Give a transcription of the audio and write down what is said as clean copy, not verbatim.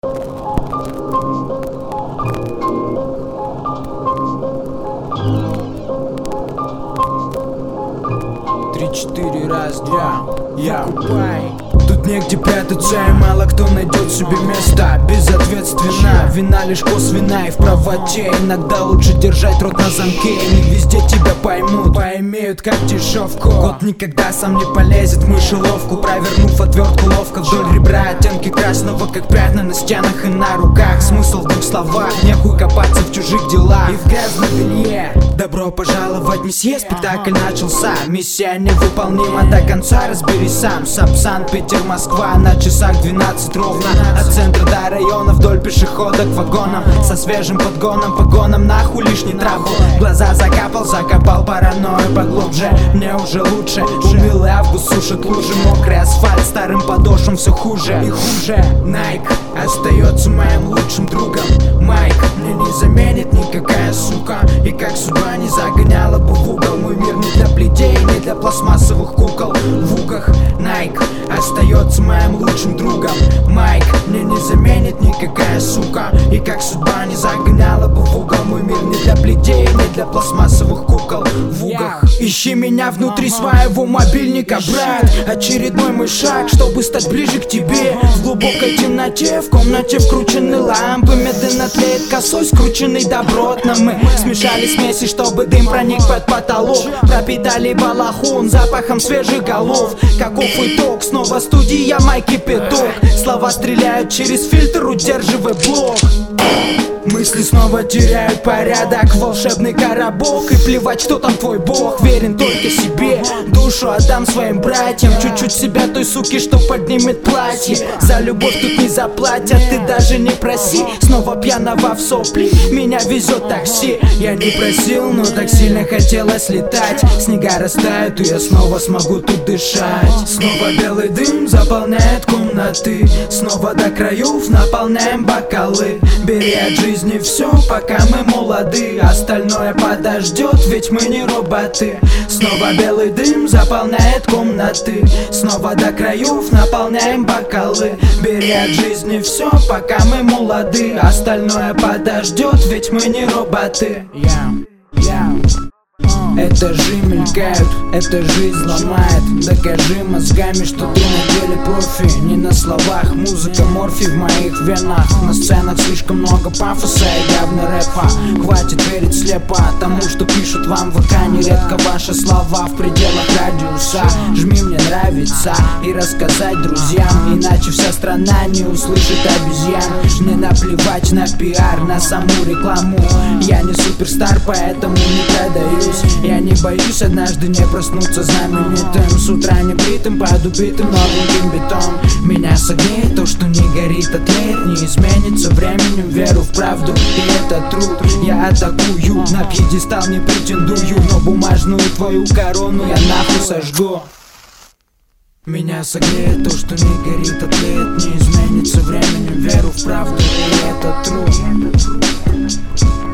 Три-четыре, раз, два, я Тут негде прятаться, и мало кто найдет себе место. Безответственно, вина лишь косвенная и в правоте. Иногда лучше держать рот на замке. Не везде тебя поймут, поимеют как дешевку. Кот никогда сам не полезет в мышеловку, провернув отвертку ловко вдоль ребра. Оттенки красного, как пятна на стенах и на руках. Смысл в двух словах, нехуй копаться в чужих делах и в грязном белье. Добро пожаловать, месье, спектакль начался. Миссия невыполнима до конца, разберись сам. Сапсан, Питер, Москва, на часах 12 ровно. От центра до района вдоль пешехода к вагонам. Со свежим подгоном, погоном, нахуй лишний траху. Глаза закопал паранойю поглубже. Мне уже лучше, унылый август сушит лужи. Мокрый асфальт, старым подошвам все хуже и хуже. Найк остается моим лучшим другом. Майк мне не заменит никакая сука. И как судьба не загоняла бы в угол, мой мир не для плетей, не для пластмассовых кукол в угах. Найк остается моим лучшим другом. Майк мне не заменит никакая сука. И как судьба не загоняла бы в угол, мой мир не для плетей, не для пластмассовых кукол в угах. Ищи меня внутри своего мобильника, брат. Очередной мой шаг, чтобы стать ближе к тебе. В глубокой темноте, в комнате вкручены лампы. Медленно тлеет косой, скрученный добротно. Мы смешали смеси, чтобы дым проник под потолок. Пропитали балахон запахом свежих голов. Каков итог? Снова студия, майк и пяток. Слова стреляют через фильтр, удерживая блок. Мысли снова теряют порядок, волшебный коробок. И плевать, кто там твой бог, верен только себе. Душу отдам своим братьям, чуть-чуть себя той суки, что поднимет платье. За любовь тут не заплатят, ты даже не проси. Снова пьяного в сопли, меня везет такси. Я не просил, но так сильно хотелось летать. Снега растают, и я снова смогу тут дышать. Снова белый дым заполняет комнаты. Снова до краев наполняем бокалы. Бери от жизни все, пока мы молоды. Остальное подождет, ведь мы не роботы. Снова белый дым заполняет комнаты. Снова до краев наполняем бокалы. Бери от жизни все, пока мы молоды. Остальное подождет, ведь мы не роботы. Этажи мелькают, эта жизнь ломает. Докажи мозгами, что ты на деле профи. Не на словах, музыка морфий в моих венах. На сценах слишком много пафоса и явно рэпа. Хватит верить слепо тому, что пишут вам в ВК. Нередко ваши слова в пределах радиуса. Жми, мне нравится, и рассказать друзьям. Иначе вся страна не услышит обезьян. Мне наплевать на пиар, на саму рекламу. Я не суперстар, поэтому не продаюсь. Я не боюсь однажды не проснуться знаменитым. С утра не бритым, под убитым новым бетон. Меня согреет то, что не горит, отлеет. Не изменится временем, веру в правду, и это труд. Я атакую, на пьедестал не претендую. Но бумажную твою корону я нахуй сожгу. Меня согреет то, что не горит, отлеет. Не изменится временем, веру в правду, и это труд.